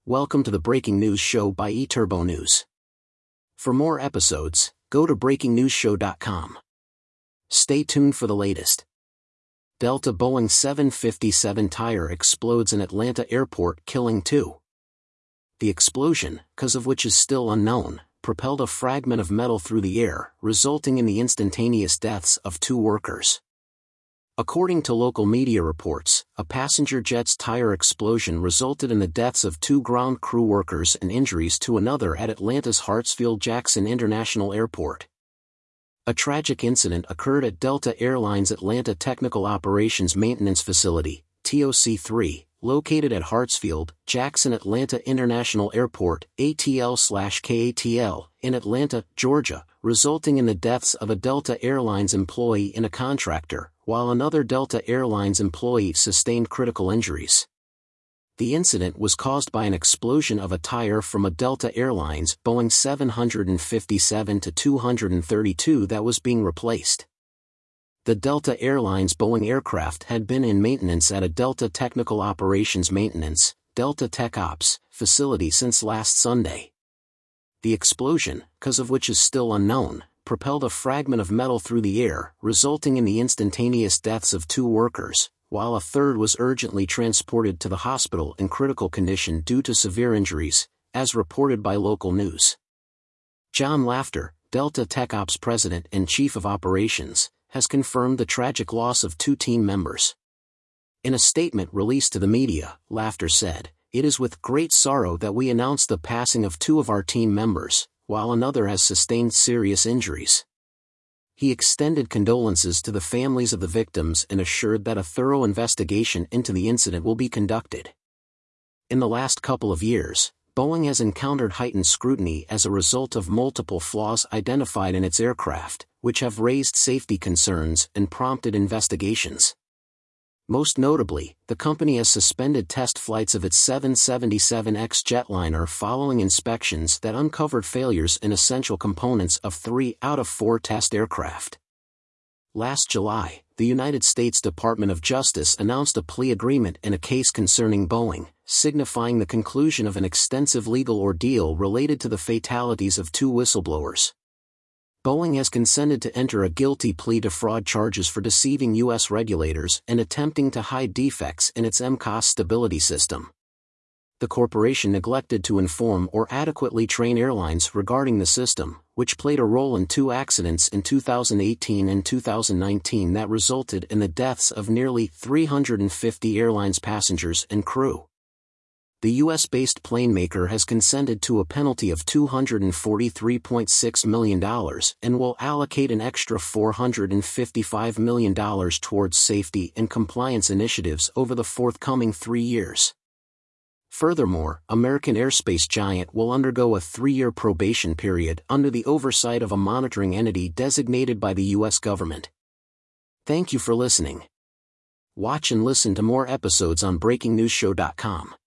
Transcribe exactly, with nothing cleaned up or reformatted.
Welcome to the Breaking News Show by eTurbo News. For more episodes, go to breaking news show dot com. Stay tuned for the latest. Delta Boeing seven fifty-seven tire explodes in Atlanta airport, killing two. The explosion, cause of which is still unknown, propelled a fragment of metal through the air, resulting in the instantaneous deaths of two workers. According to local media reports, a passenger jet's tire explosion resulted in the deaths of two ground crew workers and injuries to another at Atlanta's Hartsfield-Jackson International Airport. A tragic incident occurred at Delta Airlines Atlanta Technical Operations Maintenance Facility, T O C three, located at Hartsfield-Jackson Atlanta International Airport, A T L K A T L, in Atlanta, Georgia, resulting in the deaths of a Delta Airlines employee and a contractor, while another Delta Airlines employee sustained critical injuries. The incident was caused by an explosion of a tire from a Delta Airlines Boeing seven fifty-seven two thirty-two that was being replaced. The Delta Airlines Boeing aircraft had been in maintenance at a Delta Technical Operations Maintenance, Delta Tech Ops, facility since last Sunday. The explosion, cause of which is still unknown, propelled a fragment of metal through the air, resulting in the instantaneous deaths of two workers, while a third was urgently transported to the hospital in critical condition due to severe injuries, as reported by local news. John Lafter, Delta Tech Ops President and Chief of Operations, has confirmed the tragic loss of two team members. In a statement released to the media, Lafter said, "It is with great sorrow that we announce the passing of two of our team members, while another has sustained serious injuries." He extended condolences to the families of the victims and assured that a thorough investigation into the incident will be conducted. In the last couple of years, Boeing has encountered heightened scrutiny as a result of multiple flaws identified in its aircraft, which have raised safety concerns and prompted investigations. Most notably, the company has suspended test flights of its seven seventy-seven X jetliner following inspections that uncovered failures in essential components of three out of four test aircraft. Last July, the United States Department of Justice announced a plea agreement in a case concerning Boeing, signifying the conclusion of an extensive legal ordeal related to the fatalities of two whistleblowers. Boeing has consented to enter a guilty plea to fraud charges for deceiving U S regulators and attempting to hide defects in its M C O S stability system. The corporation neglected to inform or adequately train airlines regarding the system, which played a role in two accidents in two thousand eighteen and two thousand nineteen that resulted in the deaths of nearly three hundred fifty airlines passengers and crew. The U S-based plane maker has consented to a penalty of two hundred forty-three point six million dollars and will allocate an extra four hundred fifty-five million dollars towards safety and compliance initiatives over the forthcoming three years. Furthermore, American aerospace giant will undergo a three-year probation period under the oversight of a monitoring entity designated by the U S government. Thank you for listening. Watch and listen to more episodes on breaking news show dot com.